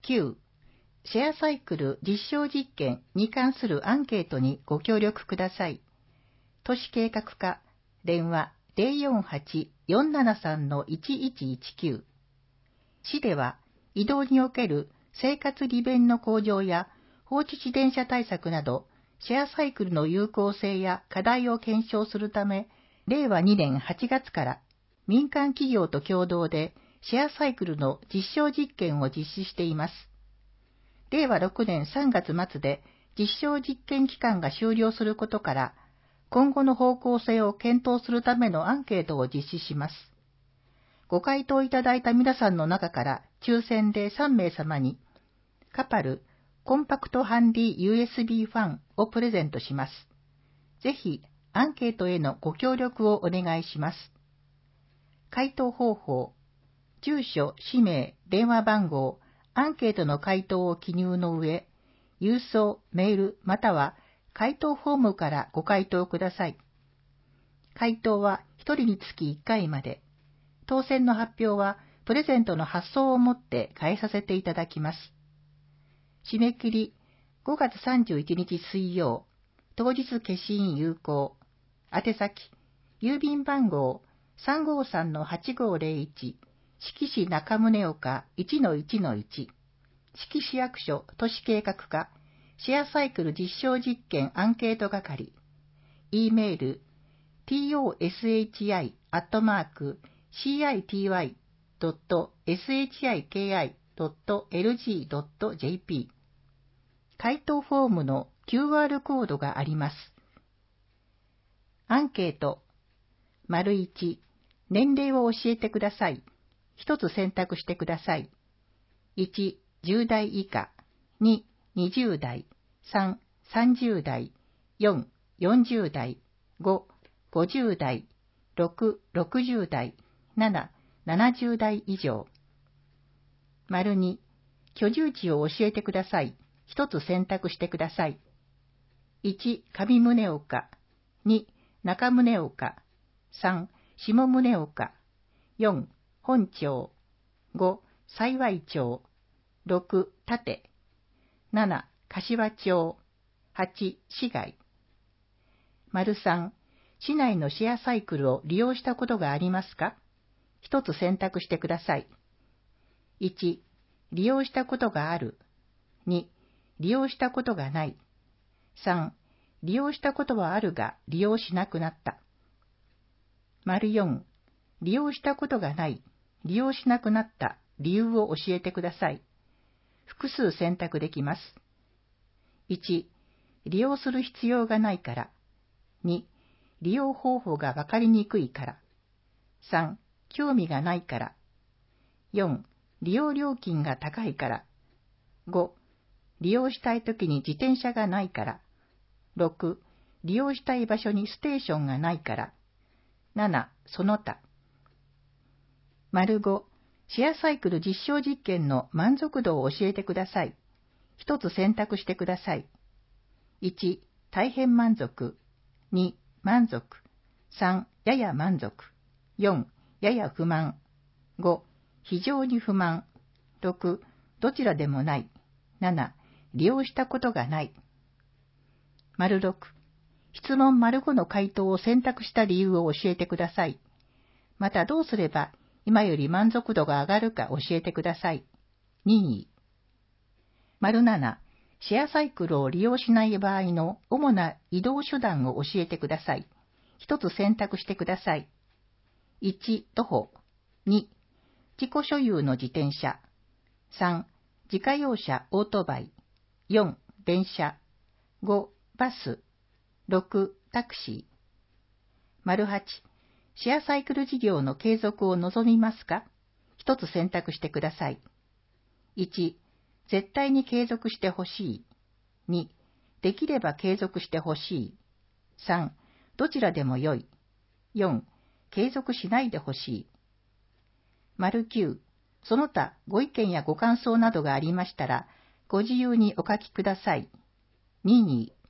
9、シェアサイクル実証実験に関するアンケートにご協力ください。都市計画課、電話 048-473-1119。市では、移動における生活利便の向上や放置自転車対策など、シェアサイクルの有効性や課題を検証するため、令和2年8月から民間企業と共同でシェアサイクルの実証実験を実施しています。令和6年3月末で実証実験期間が終了することから、今後の方向性を検討するためのアンケートを実施します。ご回答いただいた皆さんの中から抽選で3名様に、カパルコンパクトハンディ USB ファンをプレゼントします。ぜひ、アンケートへのご協力をお願いします。回答方法、住所、氏名、電話番号、アンケートの回答を記入の上、郵送、メール、または回答フォームからご回答ください。回答は1人につき1回まで。当選の発表はプレゼントの発送をもって返させていただきます。締め切り5月31日水曜、当日消印有効。宛先、郵便番号 353-8501、志木市中宗岡 1-1-1、志木市役所都市計画課、シェアサイクル実証実験アンケート係、E メール、toshi.citi.shiki.lg.jp。回答フォームの QR コードがあります。アンケート。1、年齢を教えてください。一つ選択してください。1、10代以下。2、20代。3、30代。4、40代。5、50代。6、60代。7、70代以上。2、居住地を教えてください。一つ選択してください。1、上宗岡。2、中宗岡。3、下宗岡。4、本町。5、幸町。6、立。7、柏町。8、市街。3、市内のシェアサイクルを利用したことがありますか？一つ選択してください。1、利用したことがある。2、利用したことがない。3、利用したことはあるが利用しなくなった。4、利用したことがない、利用しなくなった理由を教えてください。複数選択できます。1、利用する必要がないから。2、利用方法がわかりにくいから。3、興味がないから。4、利用料金が高いから。5、利用したいときに自転車がないから。6、利用したい場所にステーションがないから。7、その他。5、シェアサイクル実証実験の満足度を教えてください。一つ選択してください。1、大変満足。2、満足。3、やや満足。4、やや不満。5、非常に不満。6、どちらでもない。7、利用したことがない。6、質問5の回答を選択した理由を教えてください。またどうすれば今より満足度が上がるか教えてください。任意。7、シェアサイクルを利用しない場合の主な移動手段を教えてください。一つ選択してください。1、徒歩。2、自己所有の自転車。3、自家用車オートバイ。4、電車。5、バス。6、タクシー。8、シェアサイクル事業の継続を望みますか？一つ選択してください。1、絶対に継続してほしい。2、できれば継続してほしい。3、どちらでもよい。4、継続しないでほしい。9、その他ご意見やご感想などがありましたら、ご自由にお書きください。任意。